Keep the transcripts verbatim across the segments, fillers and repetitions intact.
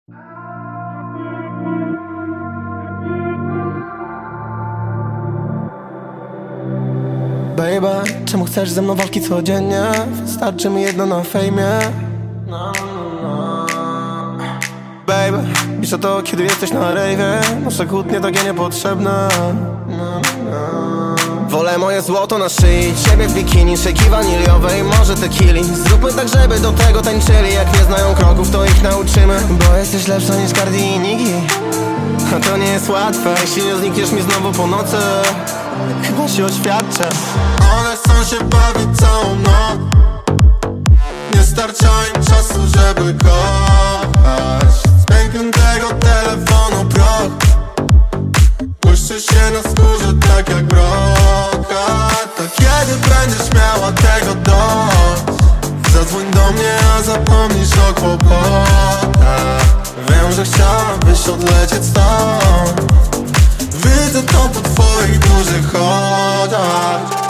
Baby, czemu chcesz ze mną walki codziennie? Wystarczy mi jedno na fejmie. No, no. Baby, piszę to, kiedy jesteś na rejwie. Nasze kłótnie takie niepotrzebne. No, no. Wolę moje złoto na szyi, ciebie w bikini, szejki waniliowej, może tequili. Zróbmy tak, żeby do tego tańczyli. Jak nie znają kroków, to ich nauczymy. Bo jesteś lepsza niż Cardi i Niki. A to nie jest łatwe, jeśli nie znikniesz mi znowu po nocy. Chyba się oświadczę. One chcą się bawić całą noc. Nie starcza im czasu, żeby kochać. Z pękniętego telefonu proch błyszczy się na skórze tak jak brokat. To kiedy będziesz miała tego dość? Zadzwoń do mnie, a zapomnisz o kłopotach. Wiem, że chciałabyś odlecieć stąd. Widzę to po twoich dużych oczach.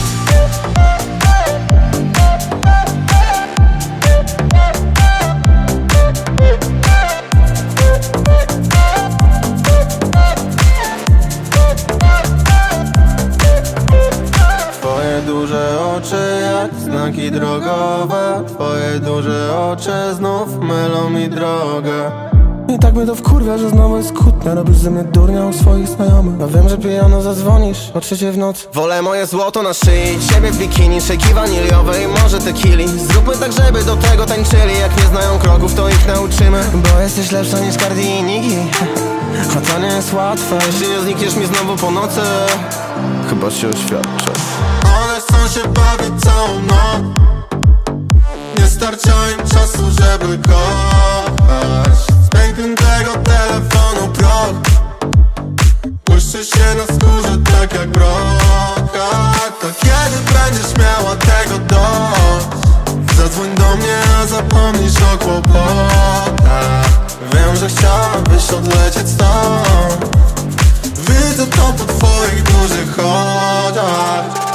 Twoje duże oczy jak znaki drogowe. Twoje duże oczy znów mylą mi drogę. I tak mnie to wkurwia, że znowu jest kłótnia. Robisz ze mnie durnia u swoich znajomych. A wiem, że pijano zadzwonisz o trzeciej w nocy. Wolę moje złoto na szyi, ciebie w bikini, szejki waniliowej, może tequili. Zróbmy tak, żeby do tego tańczyli. Jak nie znają kroków, to ich nauczymy. Bo jesteś lepsza niż Cardi i Niki. A to nie jest łatwe, jeśli nie znikniesz mi znowu po nocy. chyba się oświadczę. One chcą się bawić całą noc. Nie starcza im czasu, żeby kochać. Z pękniętego telefonu proch błyszczy się na skórze tak jak brokat. To kiedy będziesz miała tego dość? Zadzwoń do mnie, a zapomnisz o kłopotach. Wiem, że chciałabyś odlecieć stąd. Widzę to po twoich dużych oczach.